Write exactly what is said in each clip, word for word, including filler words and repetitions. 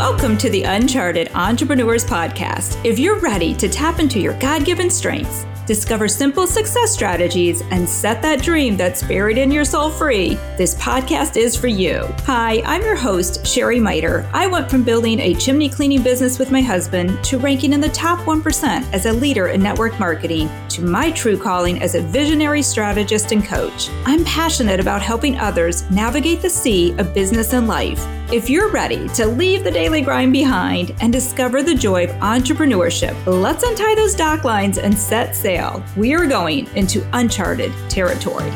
Welcome to the Uncharted Entrepreneurs Podcast. If you're ready to tap into your God-given strengths, discover simple success strategies, and set that dream that's buried in your soul free, this podcast is for you. Hi, I'm your host, Sherry Miter. I went from building a chimney cleaning business with my husband to ranking in the top one percent as a leader in network marketing to my true calling as a visionary strategist and coach. I'm passionate about helping others navigate the sea of business and life. If you're ready to leave the daily grind behind and discover the joy of entrepreneurship, let's untie those dock lines and set sail. We are going into uncharted territory.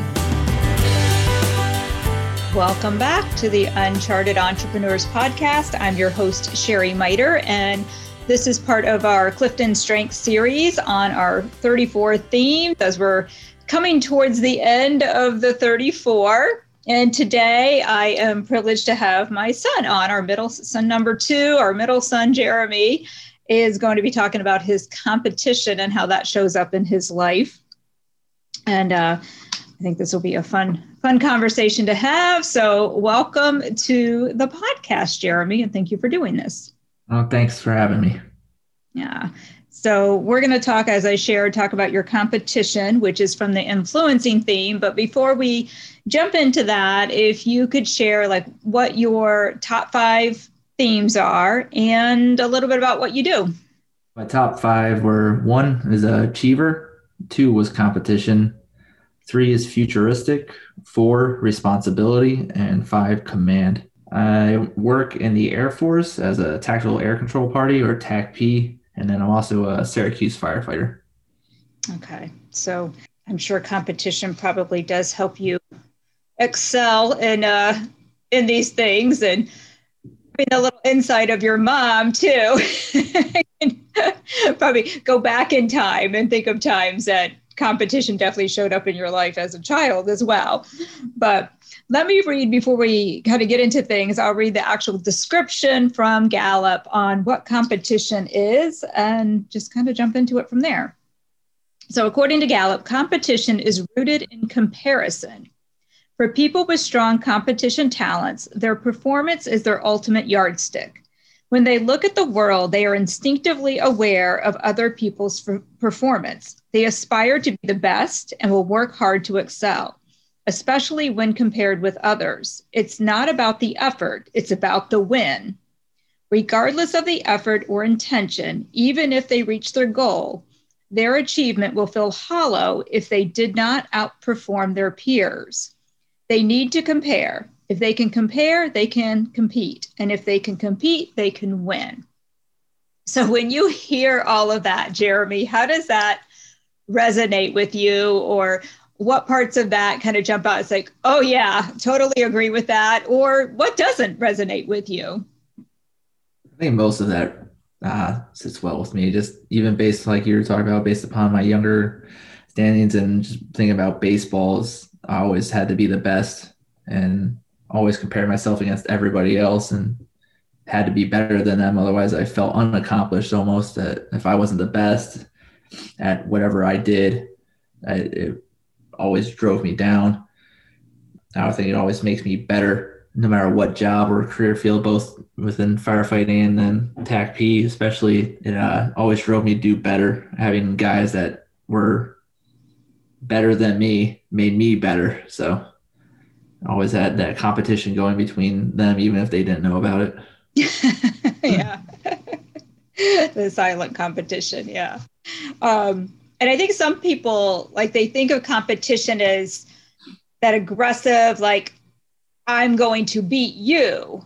Welcome back to the Uncharted Entrepreneurs Podcast. I'm your host, Sherry Miter, and this is part of our Clifton Strengths series on our thirty-four theme as we're coming towards the end of the thirty-four. And today I am privileged to have my son on, our middle son number two, our middle son, Jeremy, is going to be talking about his competition and how that shows up in his life. And uh, I think this will be a fun, fun conversation to have. So welcome to the podcast, Jeremy, and thank you for doing this. Oh, thanks for having me. Yeah. So we're going to talk, as I shared, talk about your competition, which is from the influencing theme. But before we jump into that, if you could share like what your top five themes are and a little bit about what you do. My top five were: one is a achiever, two was competition, three is futuristic, four responsibility, and five command. I work in the Air Force as a tactical air control party, or T A C P. And then I'm also a Syracuse firefighter. Okay. So I'm sure competition probably does help you excel in uh, in these things, and having a little insight of your mom too. Probably go back in time and think of times that competition definitely showed up in your life as a child as well. But let me read before we kind of get into things. I'll read the actual description from Gallup on what competition is and just kind of jump into it from there. So according to Gallup, competition is rooted in comparison. For people with strong competition talents, their performance is their ultimate yardstick. When they look at the world, they are instinctively aware of other people's f- performance. They aspire to be the best and will work hard to excel, especially when compared with others. It's not about the effort, it's about the win. Regardless of the effort or intention, even if they reach their goal, their achievement will feel hollow if they did not outperform their peers. They need to compare. If they can compare, they can compete. And if they can compete, they can win. So when you hear all of that, Jeremy, how does that resonate with you? Or what parts of that kind of jump out? It's like, oh yeah, totally agree with that. Or what doesn't resonate with you? I think most of that uh, sits well with me. Just even based, like you were talking about, based upon my younger standings and just thinking about baseballs, I always had to be the best and always compare myself against everybody else and had to be better than them. Otherwise I felt unaccomplished almost, that if I wasn't the best at whatever I did, I, it always drove me down. I think it always makes me better no matter what job or career field, both within firefighting and then T A C P especially. It uh, always drove me to do better. Having guys that were better than me made me better. So I always had that competition going between them, even if they didn't know about it. Yeah. The silent competition. Yeah. Um, and I think some people, like, they think of competition as that aggressive, like, I'm going to beat you.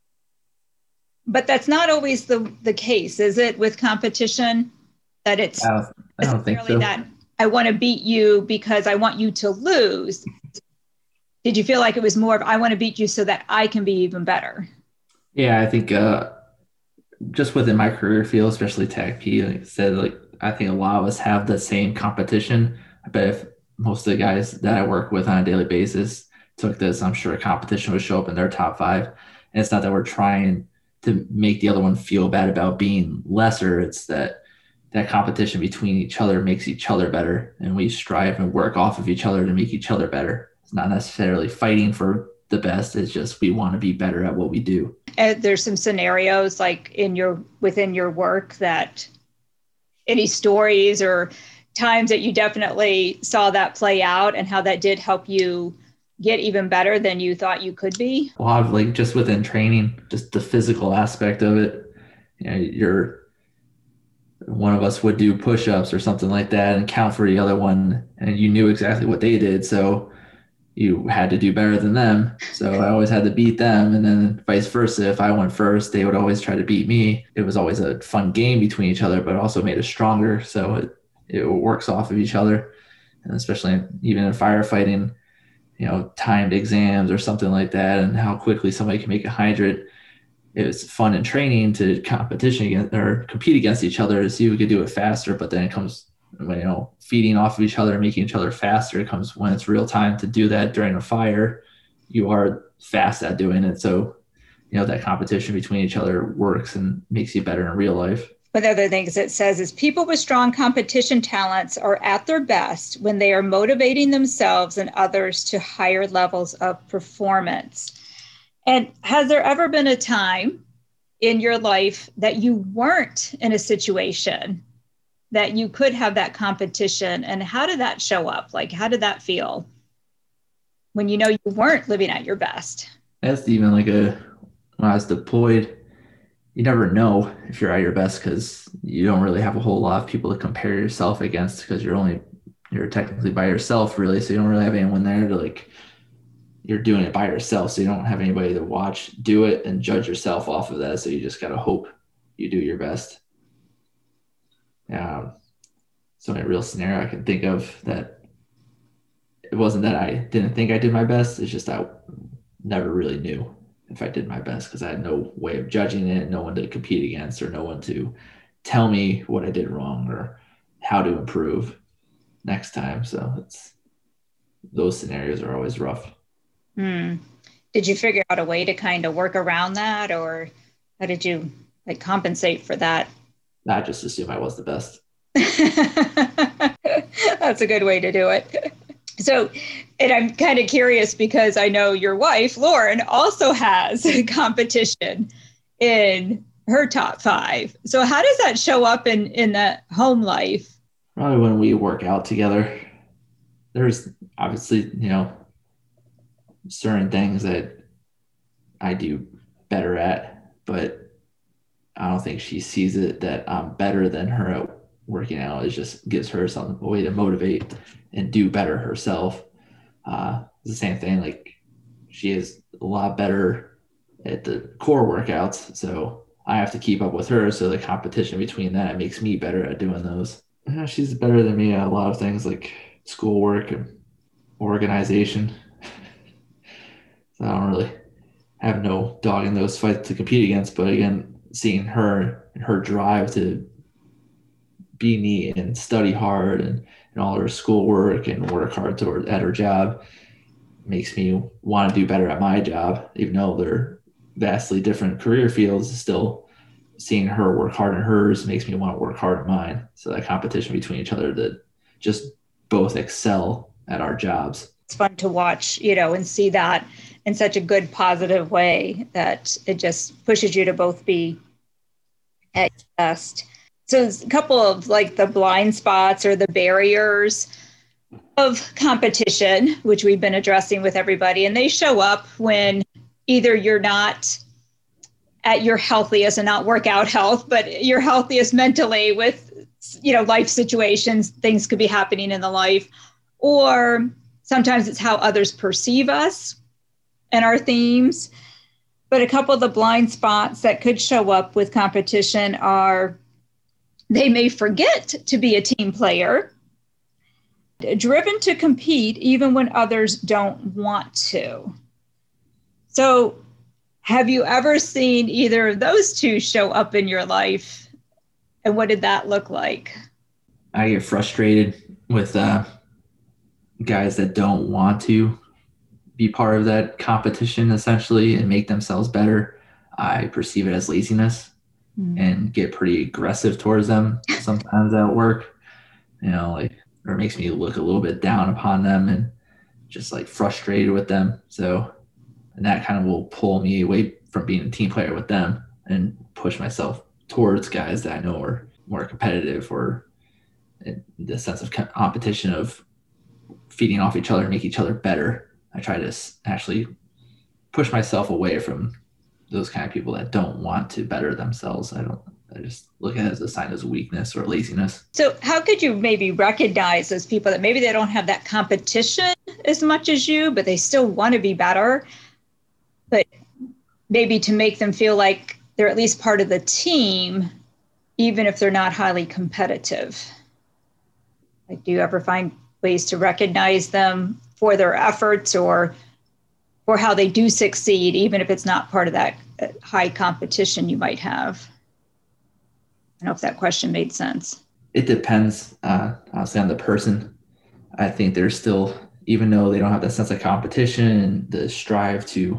But that's not always the, the case, is it, with competition? That it's I don't, I don't think so. That I want to beat you because I want you to lose. Did you feel like it was more of, I want to beat you so that I can be even better? Yeah, I think uh, just within my career field, especially T A C P, like I said, like I think a lot of us have the same competition. I bet if most of the guys that I work with on a daily basis took this, I'm sure competition would show up in their top five. And it's not that we're trying to make the other one feel bad about being lesser. It's that that competition between each other makes each other better. And we strive and work off of each other to make each other better. It's not necessarily fighting for the best. It's just we want to be better at what we do. And there's some scenarios like in your within your work that any stories or times that you definitely saw that play out and how that did help you get even better than you thought you could be? A lot of like just within training, just the physical aspect of it. You know, you're one of us would do push-ups or something like that and count for the other one, and you knew exactly what they did, so you had to do better than them. So I always had to beat them, and then vice versa. If I went first, they would always try to beat me. It was always a fun game between each other, but also made us stronger. So it, it works off of each other, and especially even in firefighting, you know, timed exams or something like that, and how quickly somebody can make a hydrant. It was fun in training to competition against or compete against each other to see who could do it faster. But then it comes, you know, feeding off of each other, making each other faster. It comes when it's real time to do that during a fire. You are fast at doing it. So, you know, that competition between each other works and makes you better in real life. One of the other things it says is people with strong competition talents are at their best when they are motivating themselves and others to higher levels of performance. And has there ever been a time in your life that you weren't in a situation that you could have that competition? And how did that show up? Like, how did that feel when you know you weren't living at your best? That's even like a, when I was deployed, you never know if you're at your best because you don't really have a whole lot of people to compare yourself against because you're only, you're technically by yourself really. So you don't really have anyone there to like, you're doing it by yourself. So you don't have anybody to watch, do it and judge yourself off of that. So you just got to hope you do your best. Um, so a real scenario I can think of that it wasn't that I didn't think I did my best. It's just I never really knew if I did my best because I had no way of judging it, no one to compete against or no one to tell me what I did wrong or how to improve next time. So it's, those scenarios are always rough. Hmm. Did you figure out a way to kind of work around that, or how did you like compensate for that? I just assume I was the best. That's a good way to do it. So, and I'm kind of curious because I know your wife, Lauren, also has a competition in her top five. So how does that show up in, in the home life? Probably when we work out together. There's obviously, you know, certain things that I do better at, but I don't think she sees it that I'm better than her at working out. It just gives her some a way to motivate and do better herself. Uh, it's the same thing. Like she is a lot better at the core workouts, so I have to keep up with her. So the competition between that makes me better at doing those. Yeah, she's better than me at a lot of things like schoolwork and organization. So I don't really have no dog in those fights to compete against. But again, seeing her and her drive to be neat and study hard and, and all her schoolwork and work hard toward at her job makes me want to do better at my job, even though they're vastly different career fields. Still seeing her work hard in hers makes me want to work hard at mine. So that competition between each other that just both excel at our jobs. It's fun to watch, you know, and see that in such a good, positive way that it just pushes you to both be at your best. So it's a couple of like the blind spots or the barriers of competition, which we've been addressing with everybody. And they show up when either you're not at your healthiest, and not workout health, but you're healthiest mentally with, you know, life situations, things could be happening in the life, or sometimes it's how others perceive us and our themes. But a couple of the blind spots that could show up with competition are they may forget to be a team player, driven to compete even when others don't want to. So have you ever seen either of those two show up in your life? And what did that look like? I get frustrated with uh, guys that don't want to be part of that competition essentially and make themselves better. I perceive it as laziness mm. and get pretty aggressive towards them sometimes at work, you know, like, or it makes me look a little bit down upon them and just like frustrated with them. So And that kind of will pull me away from being a team player with them and push myself towards guys that I know are more competitive, or in the sense of competition of feeding off each other, make each other better. I try to actually push myself away from those kind of people that don't want to better themselves. I don't, I just look at it as a sign of weakness or laziness. So how could you maybe recognize those people that maybe they don't have that competition as much as you, but they still want to be better, but maybe to make them feel like they're at least part of the team, even if they're not highly competitive? Like, do you ever find ways to recognize them for their efforts or or how they do succeed, even if it's not part of that high competition you might have? I don't know if that question made sense. It depends, uh, honestly, on the person. I think they're still, even though they don't have that sense of competition and the strive to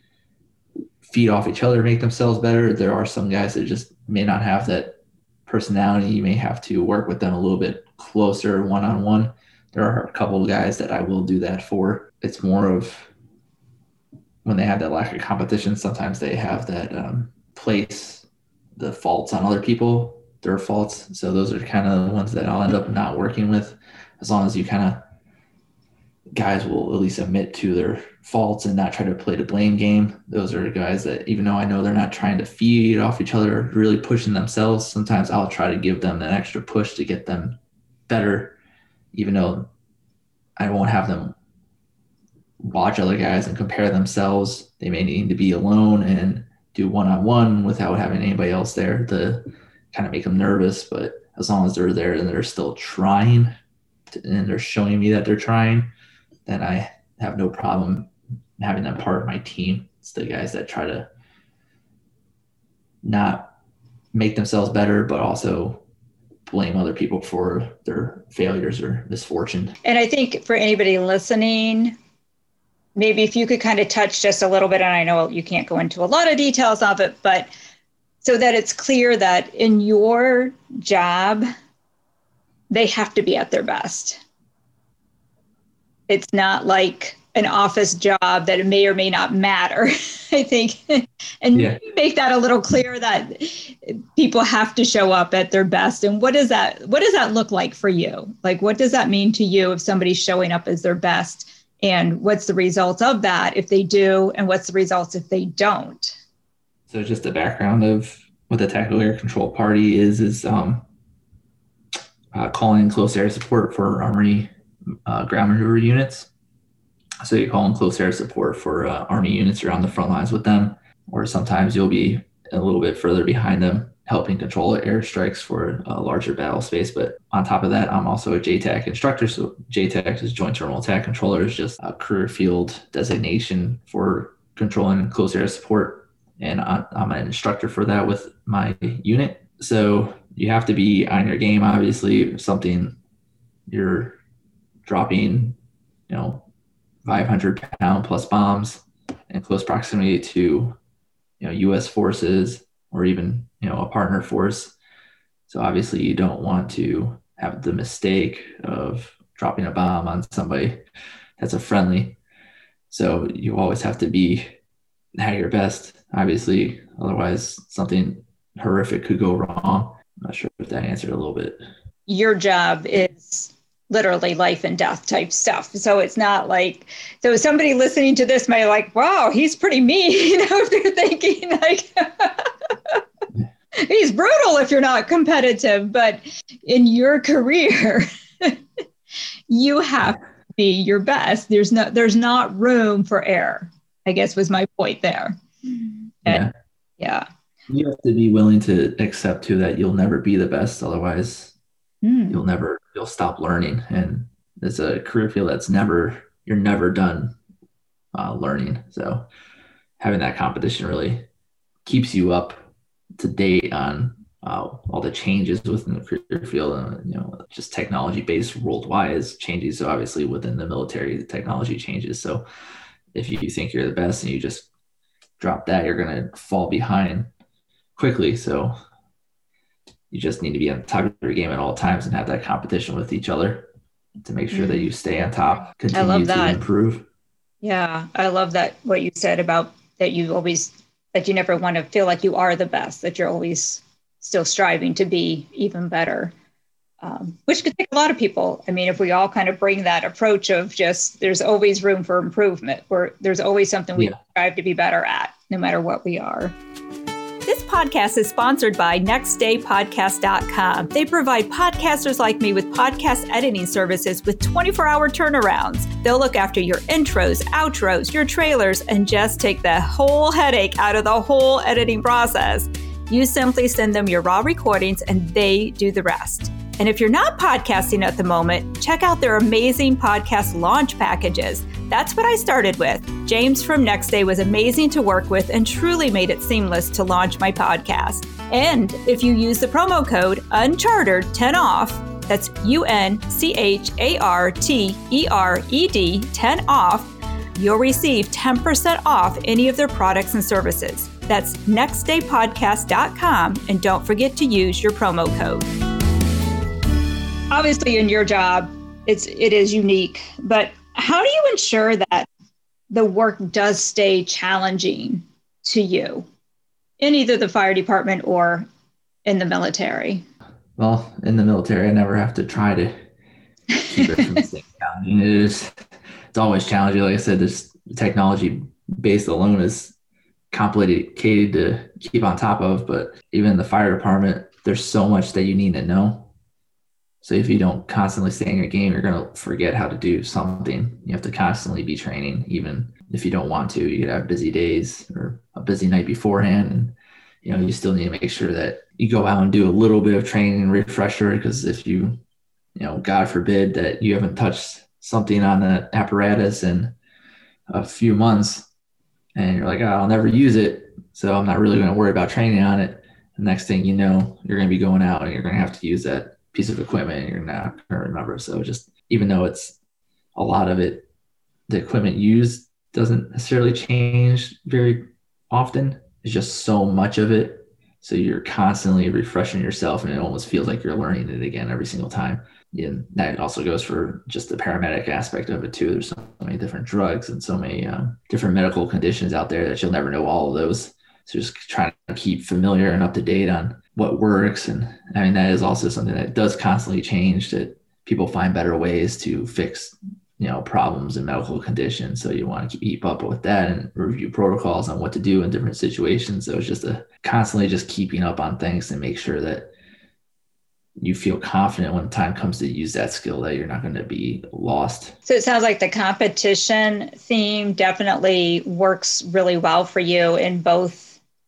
feed off each other, make themselves better, there are some guys that just may not have that personality. You may have to work with them a little bit closer one-on-one. There are a couple of guys that I will do that for. It's more of when they have that lack of competition, sometimes they have that um, place the faults on other people, their faults. So those are kind of the ones that I'll end up not working with, as long as you kind of guys will at least admit to their faults and not try to play the blame game. Those are guys that, even though I know they're not trying to feed off each other, really pushing themselves, sometimes I'll try to give them that extra push to get them better, even though I won't have them watch other guys and compare themselves. They may need to be alone and do one-on-one without having anybody else there to kind of make them nervous. But as long as they're there and they're still trying to, and they're showing me that they're trying, then I have no problem having them part of my team. It's the guys that try to not make themselves better, but also blame other people for their failures or misfortune. And I think for anybody listening, maybe if you could kind of touch just a little bit, and I know you can't go into a lot of details of it, but so that it's clear that in your job, they have to be at their best. It's not like an office job that it may or may not matter, I think. And yeah. Make that a little clear that people have to show up at their best. And what does that, what does that look like for you? Like, what does that mean to you if somebody's showing up as their best? And what's the result of that if they do? And what's the results if they don't? So just the background of what the Tactical Air Control Party is, is um, uh, calling close air support for Army uh, ground maneuver units. So you call in close air support for uh, Army units. You're on the front lines with them, or sometimes you'll be a little bit further behind them, helping control airstrikes for a larger battle space. But on top of that, I'm also a J TAC instructor. So J TAC is Joint Terminal Attack Controller, is just a career field designation for controlling close air support. And I'm an instructor for that with my unit. So you have to be on your game, obviously. Something you're dropping, you know, five hundred pound plus bombs in close proximity to, you know, U S forces or even, you know, a partner force. So obviously you don't want to have the mistake of dropping a bomb on somebody that's a friendly. So you always have to be at your best, obviously. Otherwise something horrific could go wrong. I'm not sure if that answered a little bit. Your job is literally life and death type stuff. So it's not like, so somebody listening to this may like, wow, he's pretty mean, you know, if they're thinking like, he's brutal if you're not competitive. But in your career, you have to be your best. There's no, there's not room for error, I guess was my point there. And, yeah. yeah. You have to be willing to accept too that you'll never be the best. Otherwise mm. you'll never, you'll stop learning. And it's a career field that's never, you're never done uh, learning. So having that competition really keeps you up to date on uh, all the changes within the career field. And, you know, just technology based worldwide is changing. So obviously within the military, the technology changes. So if you think you're the best and you just drop that, you're going to fall behind quickly. So you just need to be on top of your game at all times and have that competition with each other to make sure that you stay on top, continue to improve. Yeah, I love that, what you said about that you always, that you never want to feel like you are the best, that you're always still striving to be even better, um, which could take a lot of people. I mean, if we all kind of bring that approach of just there's always room for improvement, where there's always something we Yeah. strive to be better at, no matter what we are. This podcast is sponsored by next day podcast dot com. They provide podcasters like me with podcast editing services with twenty-four hour turnarounds. They'll look after your intros, outros, your trailers, and just take the whole headache out of the whole editing process. You simply send them your raw recordings and they do the rest. And if you're not podcasting at the moment, check out their amazing podcast launch packages. That's what I started with. James from Nextday was amazing to work with and truly made it seamless to launch my podcast. And if you use the promo code Unchartered ten off, that's U N C H A R T E R E D ten off, you'll receive ten percent off any of their products and services. That's next day podcast dot com, and don't forget to use your promo code. Obviously, in your job, it's it is unique, but how do you ensure that the work does stay challenging to you in either the fire department or in the military? Well, in the military, I never have to try to keep it from staying challenging. It is, it's always challenging. Like I said, this technology base alone is complicated to keep on top of, but even in the fire department, there's so much that you need to know. So if you don't constantly stay in your game, you're going to forget how to do something. You have to constantly be training, even if you don't want to. You could have busy days or a busy night beforehand. And, you know, you still need to make sure that you go out and do a little bit of training and refresher, because if you, you know, God forbid that you haven't touched something on the apparatus in a few months and you're like, oh, I'll never use it, so I'm not really going to worry about training on it. The next thing you know, you're going to be going out and you're going to have to use that piece of equipment and you're not going to remember. So just, even though it's a lot of it, the equipment used doesn't necessarily change very often. It's just so much of it. So you're constantly refreshing yourself and it almost feels like you're learning it again every single time. And that also goes for just the paramedic aspect of it too. There's so many different drugs and so many um, different medical conditions out there that you'll never know all of those. So just trying to keep familiar and up to date on what works. And I mean, that is also something that does constantly change, that people find better ways to fix, you know, problems and medical conditions. So you want to keep up with that and review protocols on what to do in different situations. So it's just a constantly just keeping up on things to make sure that you feel confident when the time comes to use that skill, that you're not going to be lost. So it sounds like the competition theme definitely works really well for you in both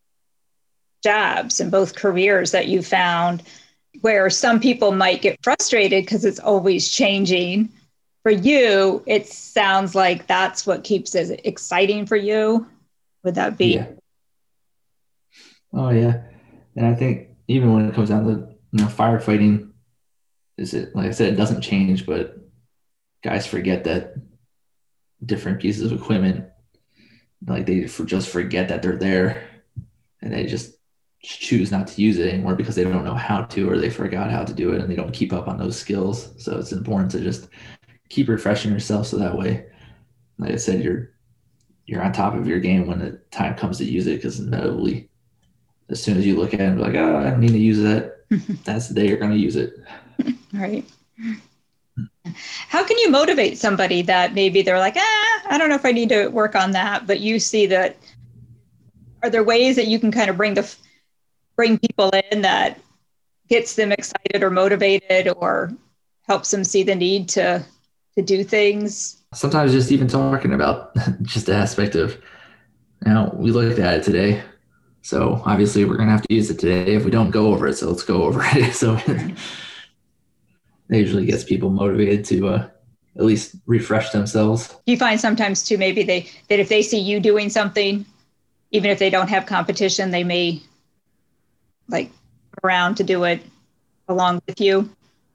jobs and both careers that you found, where some people might get frustrated because it's always changing. For you, it sounds like that's what keeps it exciting for you. Would that be? Yeah. Oh, yeah. And I think even when it comes down to, you know, firefighting, is it, like I said, it doesn't change, but guys forget that different pieces of equipment, like they just forget that they're there and they just choose not to use it anymore because they don't know how to, or they forgot how to do it and they don't keep up on those skills. So it's important to just keep refreshing yourself, so that way, like I said, you're you're on top of your game when the time comes to use it, because inevitably, as soon as you look at it and be like, oh, I don't need to use that, that's the day you're going to use it. Right. How can you motivate somebody that maybe they're like, ah, I don't know if I need to work on that, but you see that? Are there ways that you can kind of bring the bring people in that gets them excited or motivated or helps them see the need to to do things? Sometimes just even talking about just the aspect of, you know, we looked at it today, so obviously we're going to have to use it today if we don't go over it, so let's go over it. So it usually gets people motivated to uh, at least refresh themselves. Do you find sometimes too, maybe they that if they see you doing something, even if they don't have competition, they may like around to do it along with you?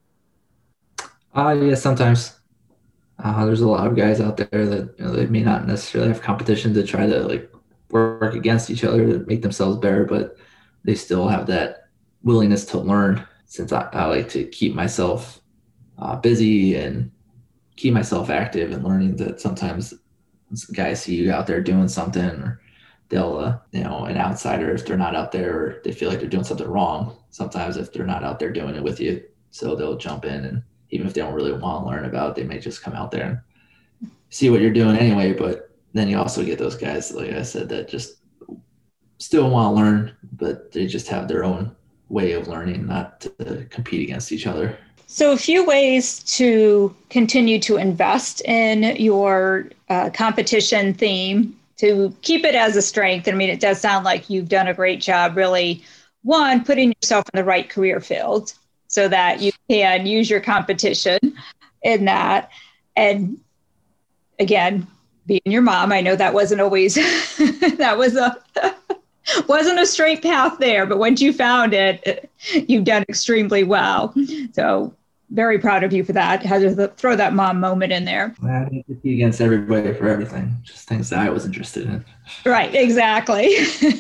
Uh, yeah, sometimes. Uh, there's a lot of guys out there that, you know, they may not necessarily have competition to try to like work against each other to make themselves better, but they still have that willingness to learn. Since I, I like to keep myself uh, busy and keep myself active and learning, that sometimes guys see you out there doing something, or they'll, uh, you know, an outsider, if they're not out there or they feel like they're doing something wrong, sometimes if they're not out there doing it with you, so they'll jump in, and even if they don't really want to learn about it, they may just come out there and see what you're doing anyway. But then you also get those guys, like I said, that just still want to learn, but they just have their own way of learning, not to compete against each other. So a few ways to continue to invest in your uh, competition theme to keep it as a strength. I mean, it does sound like you've done a great job, really, one, putting yourself in the right career field so that you can use your competition in that. And again, being your mom, I know that wasn't always, that was a, wasn't a straight path there, but once you found it, you've done extremely well. So very proud of you for that. Had to throw that mom moment in there. I didn't compete against everybody for everything, just things that I was interested in. Right, exactly.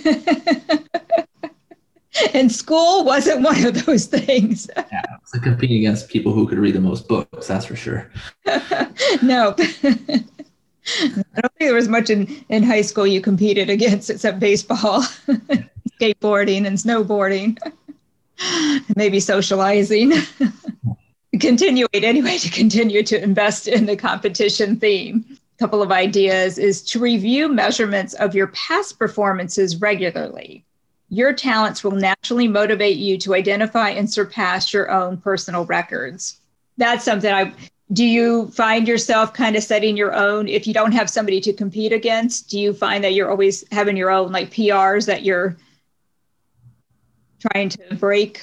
And school wasn't one of those things. Yeah, it's like competing against people who could read the most books, that's for sure. No. I don't think there was much in, in high school you competed against except baseball, skateboarding and snowboarding, maybe socializing. Continue it anyway to continue to invest in the competition theme. A couple of ideas is to review measurements of your past performances regularly. Your talents will naturally motivate you to identify and surpass your own personal records. That's something I... Do you find yourself kind of setting your own, if you don't have somebody to compete against, do you find that you're always having your own like P Rs that you're trying to break?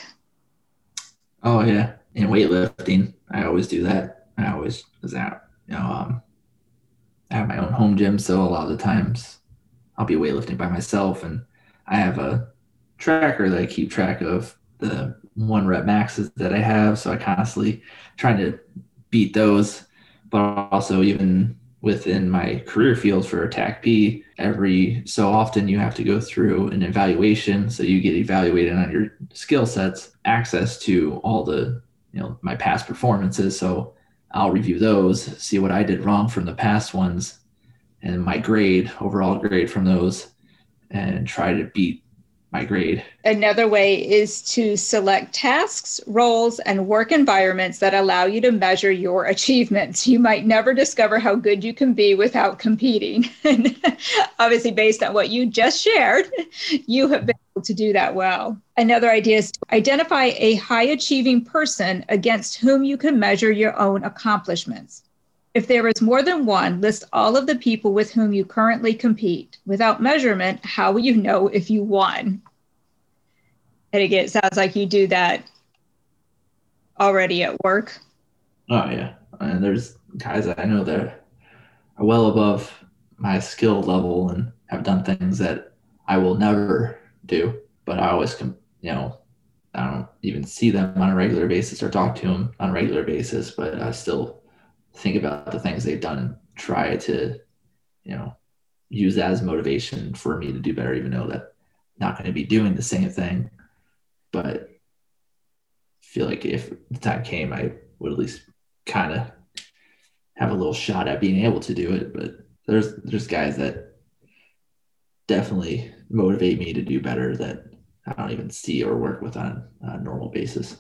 Oh yeah. In weightlifting, I always do that. I always, cause I, you know, um, I have my own home gym. So a lot of the times I'll be weightlifting by myself, and I have a tracker that I keep track of the one rep maxes that I have. So I constantly trying to beat those, but also even within my career field for T A C P, every so often you have to go through an evaluation. So you get evaluated on your skill sets, access to all the, you know, my past performances. So I'll review those, see what I did wrong from the past ones and my grade, overall grade from those, and try to beat my grade. Another way is to select tasks, roles, and work environments that allow you to measure your achievements. You might never discover how good you can be without competing. And obviously, based on what you just shared, you have been able to do that well. Another idea is to identify a high-achieving person against whom you can measure your own accomplishments. If there is more than one, list all of the people with whom you currently compete. Without measurement, how will you know if you won? And again, it sounds like you do that already at work. Oh, yeah. And there's guys that I know that are well above my skill level and have done things that I will never do. But I always, you know, I don't even see them on a regular basis or talk to them on a regular basis, but I still think about the things they've done and try to, you know, use that as motivation for me to do better, even though that I'm not going to be doing the same thing. But I feel like if the time came, I would at least kind of have a little shot at being able to do it. But there's there's guys that definitely motivate me to do better that I don't even see or work with on a normal basis.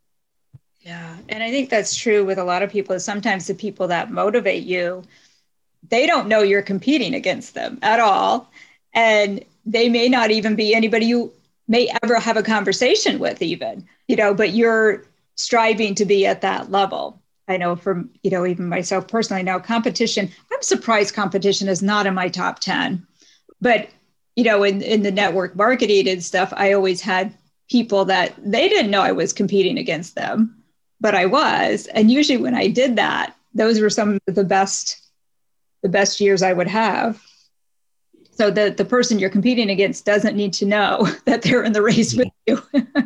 Yeah. And I think that's true with a lot of people. Is sometimes the people that motivate you, they don't know you're competing against them at all. And they may not even be anybody you may ever have a conversation with even, you know, but you're striving to be at that level. I know from, you know, even myself personally now, competition, I'm surprised competition is not in my top ten. But, you know, in, in the network marketing and stuff, I always had people that they didn't know I was competing against them, but I was. And usually when I did that, those were some of the best, the best years I would have. So the, the person you're competing against doesn't need to know that they're in the race with you.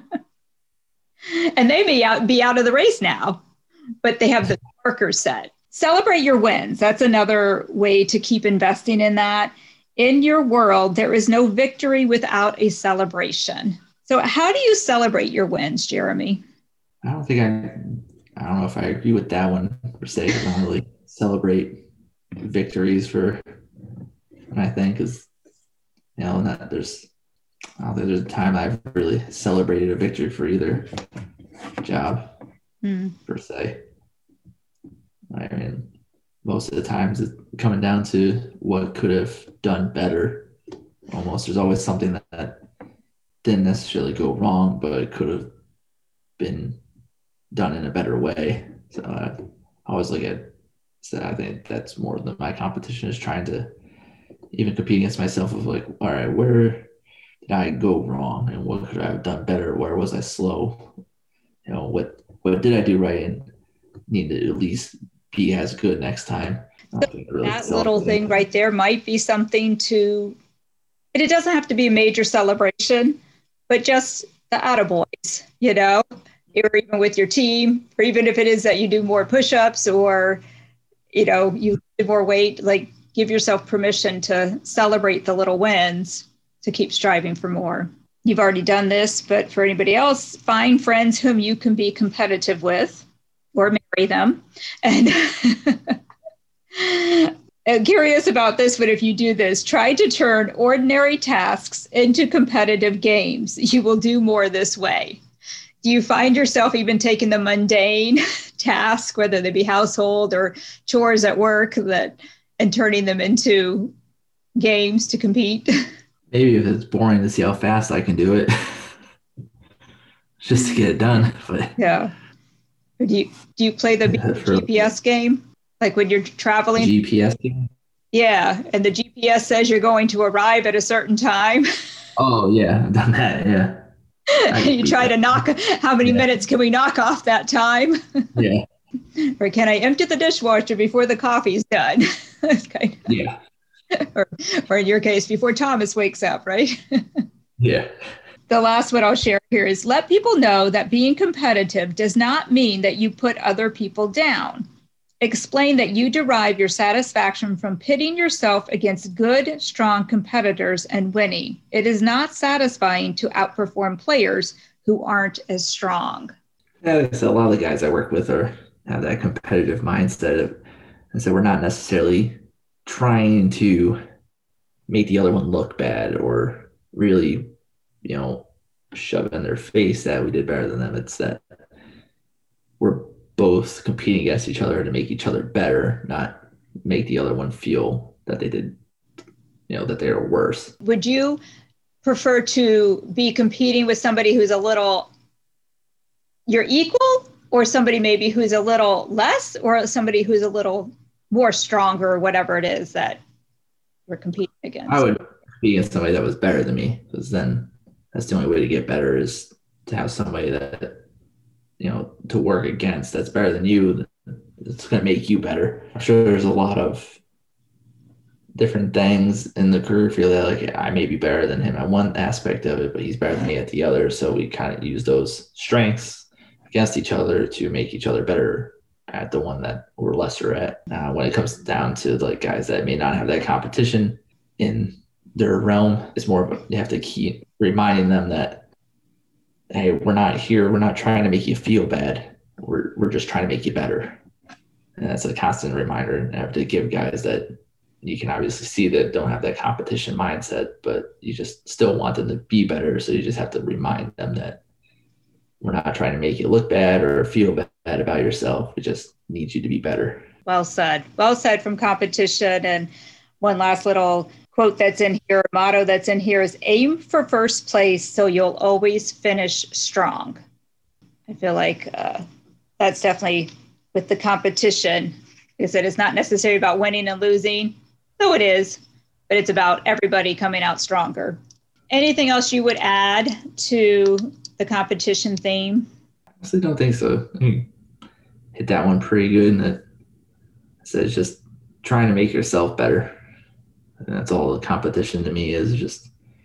And they may out, be out of the race now, but they have the markers set. Celebrate your wins. That's another way to keep investing in that. In your world, there is no victory without a celebration. So how do you celebrate your wins, Jeremy? I don't think I, I don't know if I agree with that one per se. I don't really celebrate victories for I think is, you know, not there's, I don't think there's a time I've really celebrated a victory for either job mm. per se. I mean, most of the times it's coming down to what could have done better. Almost, there's always something that, that didn't necessarily go wrong, but it could have been done in a better way. So I always look at, so I think that's more than my competition is trying to even compete against myself of like, all right, where did I go wrong and what could I have done better? Where was I slow? You know, what, what did I do right and need to at least be as good next time? Really that little thing right there might be something to, and it doesn't have to be a major celebration, but just the attaboys, you know, or even with your team, or even if it is that you do more push-ups or, you know, you do more weight, like give yourself permission to celebrate the little wins to keep striving for more. You've already done this, but for anybody else, find friends whom you can be competitive with or marry them. And I'm curious about this, but if you do this, try to turn ordinary tasks into competitive games. You will do more this way. Do you find yourself even taking the mundane tasks, whether they be household or chores at work, that and turning them into games to compete? Maybe if it's boring to see how fast I can do it, just to get it done. But yeah. Do you do you play the yeah, G P S game? Like when you're traveling? G P S game? Yeah, and the G P S says you're going to arrive at a certain time. Oh, yeah, I've done that, yeah. You try that. to knock, how many yeah. minutes can we knock off that time? Yeah. Or can I empty the dishwasher before the coffee's done? kind of, yeah. Or, or in your case, before Thomas wakes up, right? Yeah. The last one I'll share here is let people know that being competitive does not mean that you put other people down. Explain that you derive your satisfaction from pitting yourself against good, strong competitors and winning. It is not satisfying to outperform players who aren't as strong. Yeah, so a lot of the guys I work with are have that competitive mindset of, and so we're not necessarily trying to make the other one look bad or really, you know, shove in their face that we did better than them. It's that we're both competing against each other to make each other better, not make the other one feel that they did, you know, that they are worse. Would you prefer to be competing with somebody who's a little your equal, or somebody maybe who's a little less, or somebody who's a little more stronger, or whatever it is that we're competing against? I would be against somebody that was better than me, because then that's the only way to get better is to have somebody that, you know, to work against that's better than you. It's going to make you better. I'm sure there's a lot of different things in the career field that, like, I may be better than him at one aspect of it, but he's better than me at the other. So we kind of use those strengths against each other to make each other better at the one that we're lesser at. Now, when it comes down to like guys that may not have that competition in their realm, it's more of a, you have to keep reminding them that, hey, we're not here. We're not trying to make you feel bad. We're we're just trying to make you better. And that's a constant reminder. And I have to give guys that you can obviously see that don't have that competition mindset, but you just still want them to be better. So you just have to remind them that we're not trying to make you look bad or feel bad about yourself. We just need you to be better. Well said. Well said from competition. And one last little quote that's in here, motto that's in here is aim for first place so you'll always finish strong. I feel like uh, that's definitely with the competition. Like I said, it's not necessarily about winning and losing, though it is, but it's about everybody coming out stronger. Anything else you would add to the competition theme? I honestly don't think so. I mean, hit that one pretty good. And it says just trying to make yourself better. And that's all the competition to me is. Just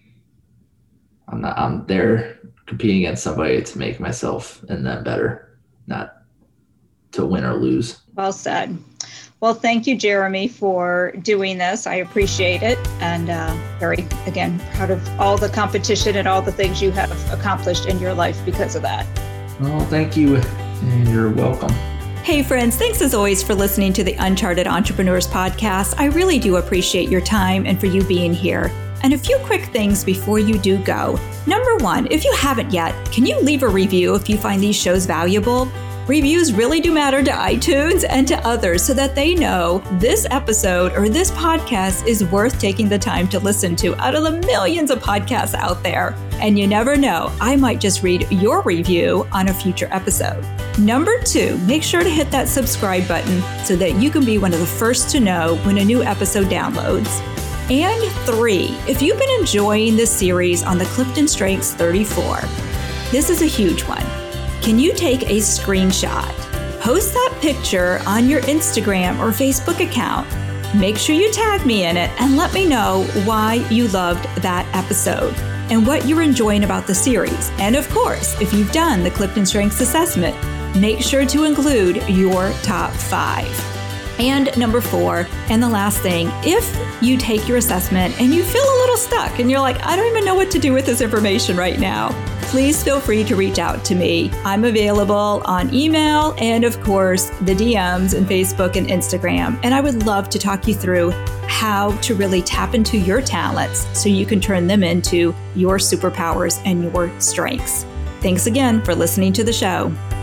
I'm not I'm there competing against somebody to make myself and them better, not to win or lose. Well said. Well, thank you, Jeremy, for doing this. I appreciate it. And uh, very, again, proud of all the competition and all the things you have accomplished in your life because of that. Well, thank you. And you're welcome. Hey friends, thanks as always for listening to the Uncharted Entrepreneurs podcast. I really do appreciate your time and for you being here. And a few quick things before you do go. Number one, if you haven't yet, can you leave a review if you find these shows valuable? Reviews really do matter to iTunes and to others so that they know this episode or this podcast is worth taking the time to listen to out of the millions of podcasts out there. And you never know, I might just read your review on a future episode. Number two, make sure to hit that subscribe button so that you can be one of the first to know when a new episode downloads. And three, if you've been enjoying this series on the Clifton Strengths thirty-four, this is a huge one. Can you take a screenshot? Post that picture on your Instagram or Facebook account. Make sure you tag me in it and let me know why you loved that episode and what you're enjoying about the series. And of course, if you've done the Clifton Strengths assessment, make sure to include your top five. And number four, and the last thing, if you take your assessment and you feel a little stuck and you're like, I don't even know what to do with this information right now, please feel free to reach out to me. I'm available on email and, of course, the D Ms in Facebook and Instagram. And I would love to talk you through how to really tap into your talents so you can turn them into your superpowers and your strengths. Thanks again for listening to the show.